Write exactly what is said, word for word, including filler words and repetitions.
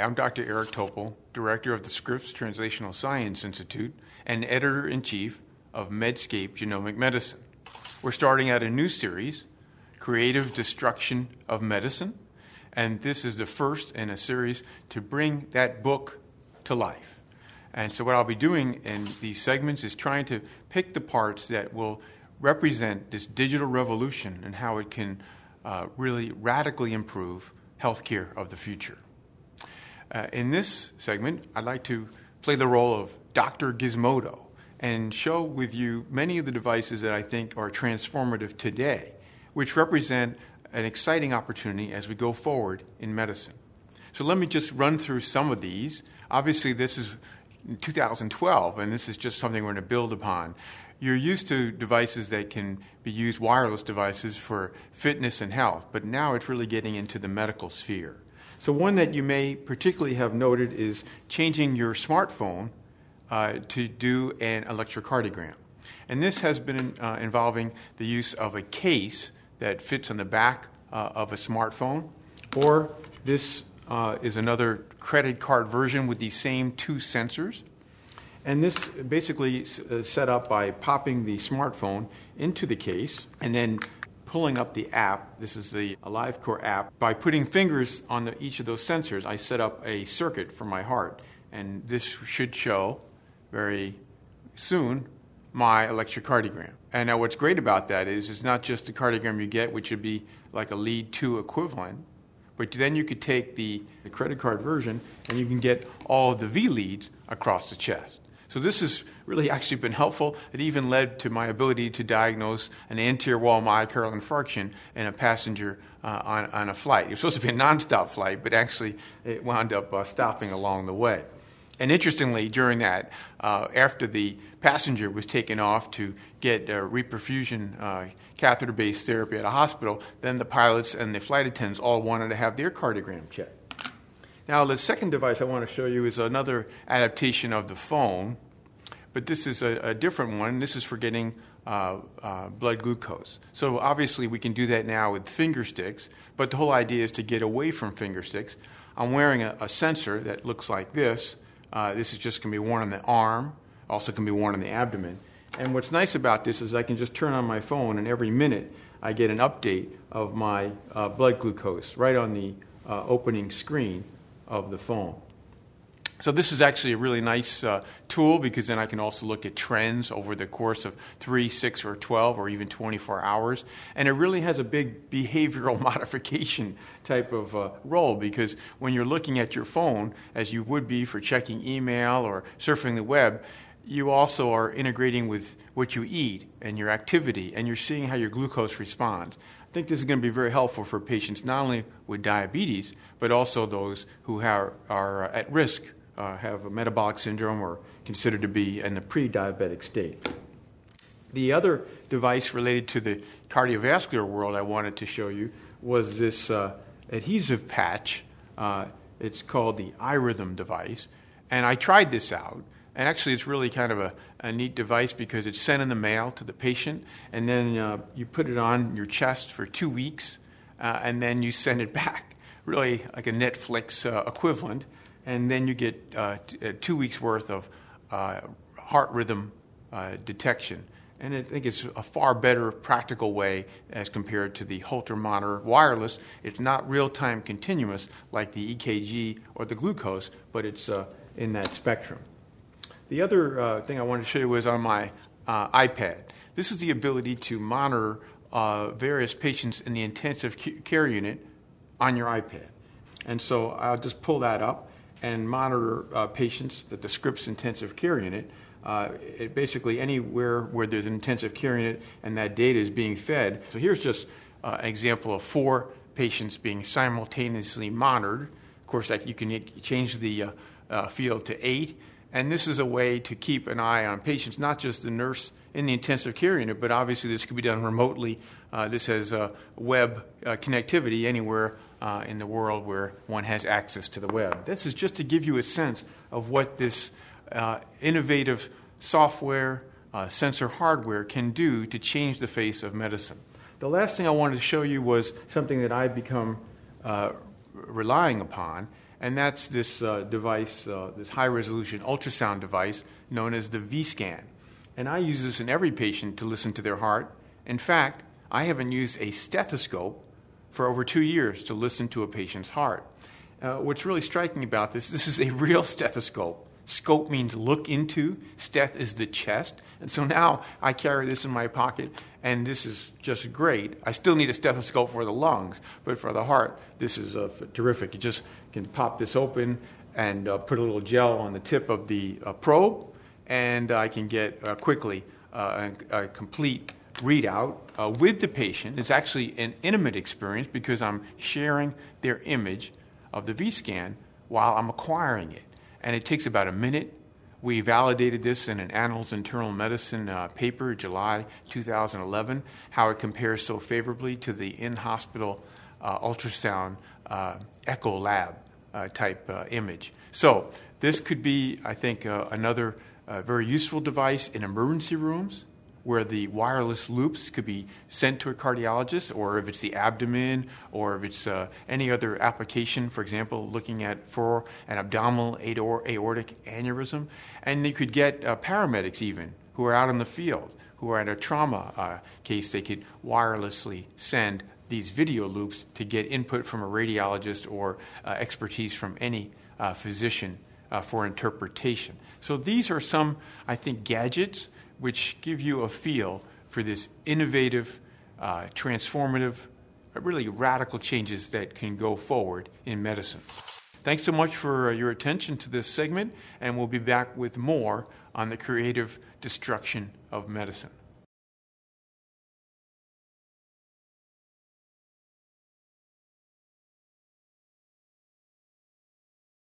I'm Doctor Eric Topol, Director of the Scripps Translational Science Institute and Editor-in-Chief of Medscape Genomic Medicine. We're starting out a new series, Creative Destruction of Medicine, and this is the first in a series to bring that book to life. And so what I'll be doing in these segments is trying to pick the parts that will represent this digital revolution and how it can uh, really radically improve healthcare of the future. Uh, in this segment, I'd like to play the role of Doctor Gizmodo and show with you many of the devices that I think are transformative today, which represent an exciting opportunity as we go forward in medicine. So let me just run through some of these. Obviously, this is two thousand twelve, and this is just something we're going to build upon. You're used to devices that can be used, wireless devices, for fitness and health, but now it's really getting into the medical sphere. So one that you may particularly have noted is changing your smartphone uh, to do an electrocardiogram. And this has been uh, involving the use of a case that fits on the back uh, of a smartphone, or this uh, is another credit card version with these same two sensors. And this basically is set up by popping the smartphone into the case and then pulling up the app. This is the AliveCor app. By putting fingers on the, each of those sensors, I set up a circuit for my heart. And this should show very soon my electrocardiogram. And now what's great about that is it's not just the cardiogram you get, which would be like a lead two equivalent, but then you could take the, the credit card version and you can get all of the V leads across the chest. So this has really actually been helpful. It even led to my ability to diagnose an anterior wall myocardial infarction in a passenger uh, on, on a flight. It was supposed to be a nonstop flight, but actually it wound up uh, stopping along the way. And interestingly, during that, uh, after the passenger was taken off to get uh, reperfusion uh, catheter-based therapy at a hospital, then the pilots and the flight attendants all wanted to have their cardiogram checked. Now, the second device I want to show you is another adaptation of the phone, but this is a, a different one. This is for getting uh, uh, blood glucose. So obviously we can do that now with finger sticks, but the whole idea is to get away from finger sticks. I'm wearing a, a sensor that looks like this. Uh, this is just going to be worn on the arm, also can be worn on the abdomen. And what's nice about this is I can just turn on my phone, and every minute I get an update of my uh, blood glucose right on the uh, opening screen of the phone. So this is actually a really nice uh, tool, because then I can also look at trends over the course of three, six, or twelve, or even twenty-four hours. And it really has a big behavioral modification type of uh, role, because when you're looking at your phone, as you would be for checking email or surfing the web, you also are integrating with what you eat and your activity, and you're seeing how your glucose responds. I think this is going to be very helpful for patients not only with diabetes, but also those who have, are at risk, uh, have a metabolic syndrome or considered to be in the pre-diabetic state. The other device related to the cardiovascular world I wanted to show you was this uh, adhesive patch. Uh, it's called the iRhythm device. And I tried this out. And actually, it's really kind of a, a neat device because it's sent in the mail to the patient, and then uh, you put it on your chest for two weeks, uh, and then you send it back, really like a Netflix uh, equivalent, and then you get uh, t- uh, two weeks' worth of uh, heart rhythm uh, detection. And I think it's a far better practical way as compared to the Holter monitor wireless. It's not real-time continuous like the E K G or the glucose, but it's uh, in that spectrum. The other uh, thing I wanted to show you was on my uh, iPad. This is the ability to monitor uh, various patients in the intensive care unit on your iPad. And so I'll just pull that up and monitor uh, patients at the Scripps Intensive Care Unit. Uh, it basically anywhere where there's an intensive care unit and that data is being fed. So here's just uh, an example of four patients being simultaneously monitored. Of course, like you can change the uh, uh, field to eight. And this is a way to keep an eye on patients, not just the nurse in the intensive care unit, but obviously this could be done remotely. Uh, this has uh, web uh, connectivity anywhere uh, in the world where one has access to the web. This is just to give you a sense of what this uh, innovative software, uh, sensor hardware can do to change the face of medicine. The last thing I wanted to show you was something that I've become uh, relying upon, and that's this uh, device, uh, this high-resolution ultrasound device known as the vScan. And I use this in every patient to listen to their heart. In fact, I haven't used a stethoscope for over two years to listen to a patient's heart. Uh, what's really striking about this, this is a real stethoscope. Scope means look into, steth is the chest, and so now I carry this in my pocket, and this is just great. I still need a stethoscope for the lungs, but for the heart, this is uh, terrific. You just can pop this open and uh, put a little gel on the tip of the uh, probe, and I can get uh, quickly uh, a, a complete readout uh, with the patient. It's actually an intimate experience because I'm sharing their image of the vScan while I'm acquiring it. And it takes about a minute. We validated this in an Annals Internal Medicine uh, paper, July two thousand eleven, how it compares so favorably to the in-hospital uh, ultrasound uh, echo lab uh, type uh, image. So this could be, I think, uh, another uh, very useful device in emergency rooms, where the wireless loops could be sent to a cardiologist, or if it's the abdomen, or if it's uh, any other application, for example, looking at for an abdominal aortic aneurysm. And you could get uh, paramedics even, who are out in the field, who are at a trauma uh, case, they could wirelessly send these video loops to get input from a radiologist or uh, expertise from any uh, physician uh, for interpretation. So these are some, I think, gadgets which give you a feel for this innovative, uh, transformative, really radical changes that can go forward in medicine. Thanks so much for uh, your attention to this segment, and we'll be back with more on the creative destruction of medicine.